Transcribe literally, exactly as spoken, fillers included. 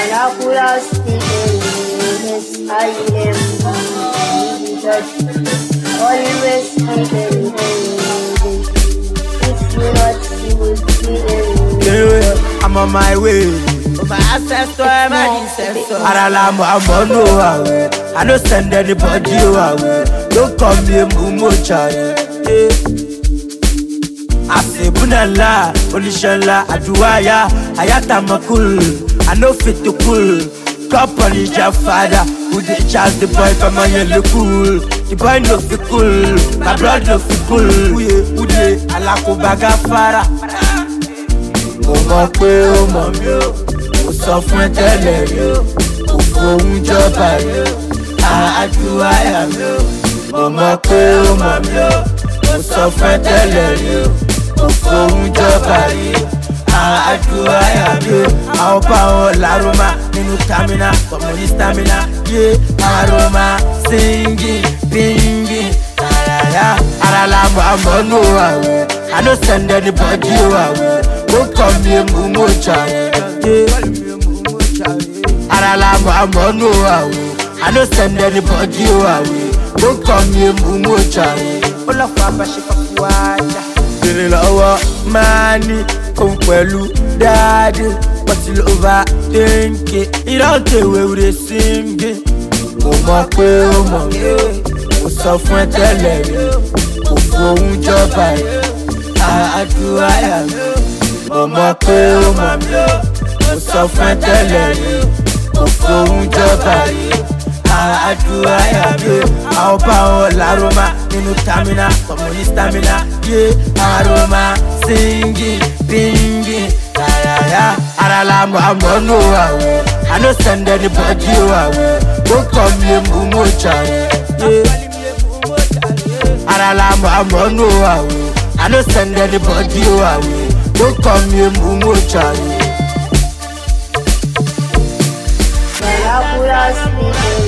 Miraculous yes, I am Jesus. Always keeping heaven. If you not see me, I'm on my way. My ancestor, my ancestor. Aralamu, I'm on no way. I don't send anybody away. Don't come here, mumu chai. I say bunala, onishala, aduaya, ayata makul. I know fit to cool. Cup on the job father. Who they charge the boy from my yellow cool. The boy no fi cool. My blood no fi cool. Who they alako baga fara. Mo mọ̀ pé ó mọ̀ mí o. Mo sọ fún ẹ tẹ́lẹ̀ rí o. Kò fohùn jọba rí o. Àdúrà yà mí o. Mo mọ̀ pé ó mọ̀ mí o. Mo sọ fún ẹ tẹ́lẹ̀ rí o. Kò fohùn jọba rí o. Àdúrà yà mí o. Àwọn bá wọn lárúmá nínú stamina. Ọmọ ní stamina. Yé aroma singing singing. Aralamu àmọ́nú àwẹ̀. I no send anybody away. Don't come here, mumu chai. Aralamu àmọ́nú àwẹ̀. I no send anybody away. Don't come here, mumu chai. Olọ́fà àbáṣe fàfúwájà. Bèrè lọ́wọ́ máa ní òun pẹ̀lú dáadé. Bọ́tí ló bá dénkè. Ìrántí wéwúre síngé. Mo mọ̀ pé ó mọ̀ mí. Mo sọ fún ẹ tẹ́lẹ̀ rí. Kò fohùn jọba rí. Àdúrà yà mí o. Mo mọ̀ pé ó mọ̀ mí o. Mo sọ fún ẹ tẹ́lẹ̀ rí. Kò fohùn jọba rí. Àdúrà yà mí o. Àwọn bá wọn lárúmá nínú stamina. Ọmọ ní stamina. Yé aroma singing singing. Aralamu àmọ́nú àwẹ̀. I no send anybody away. Don't come here, mumu chai. Aralamu àmọ́nú àwẹ̀. I don't send anybody away. Don't come here, mumu chai. miraculous